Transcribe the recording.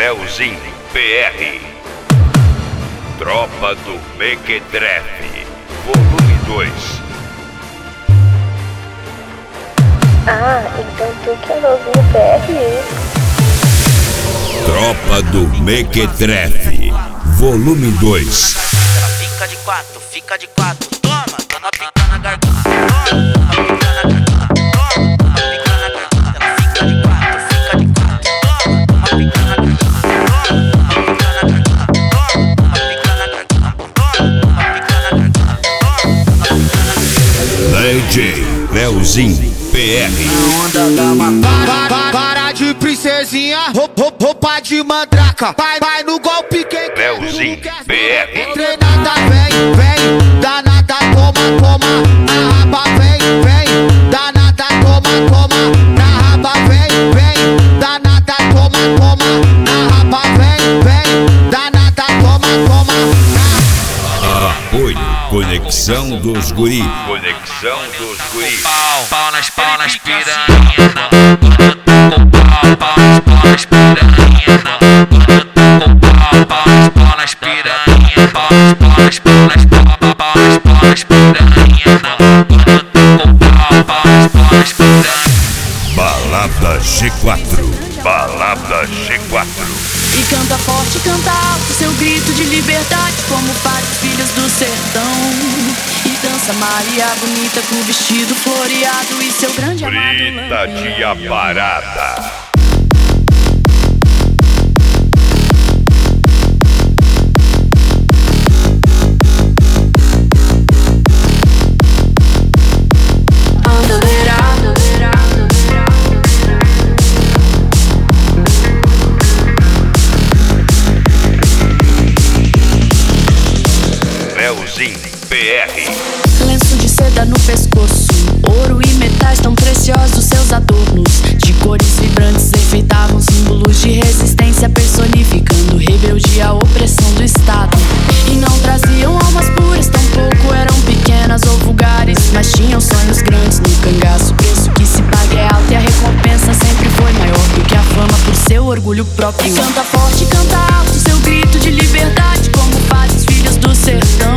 Leozinho PR. Tropa do Mequetrefe, volume 2. Ah, então tu que é Leozinho PR? Tropa do Mequetrefe, volume 2. Ela fica de quatro, toma, dando a pica na garganta, toma, a pica na garganta, toma, a pica na garganta. Ela fica de quatro, toma, a pica na garganta, toma, a pica na garganta, toma, a pica na garganta, toma, a pica na garganta. DJ Leozinho PR. Para de princesinha, roupa de mandraca. Vai no golpe quem Leozinho PR. treinada vem, danada toma, na raba vem, danada toma, na raba vem, danada toma, na raba vem, danada toma, Apoio Conexão dos Guri. Conexão dos Guri. Pau nas piranha, pau nas piranha, pau nas piranha, pau nas piranha, Balada G4. Balada G4. E canta forte, canta alto seu grito de liberdade, como vários filhos do sertão. E dança Maria bonita com o vestido floreado e seu grande amado Brita de Aparada. Leozinho PR. Lenço de seda no pescoço, ouro e metais tão preciosos seus adornos. De cores vibrantes enfeitavam símbolos de resistência, personificando rebeldia à opressão do Estado. E não traziam almas puras, tampouco eram pequenas ou vulgares, mas tinham sonhos grandes no cangaço. O preço que se paga é alto e a recompensa sempre foi maior do que a fama por seu orgulho próprio. E canta forte, canta alto seu grito de liberdade, como vários filhos do sertão.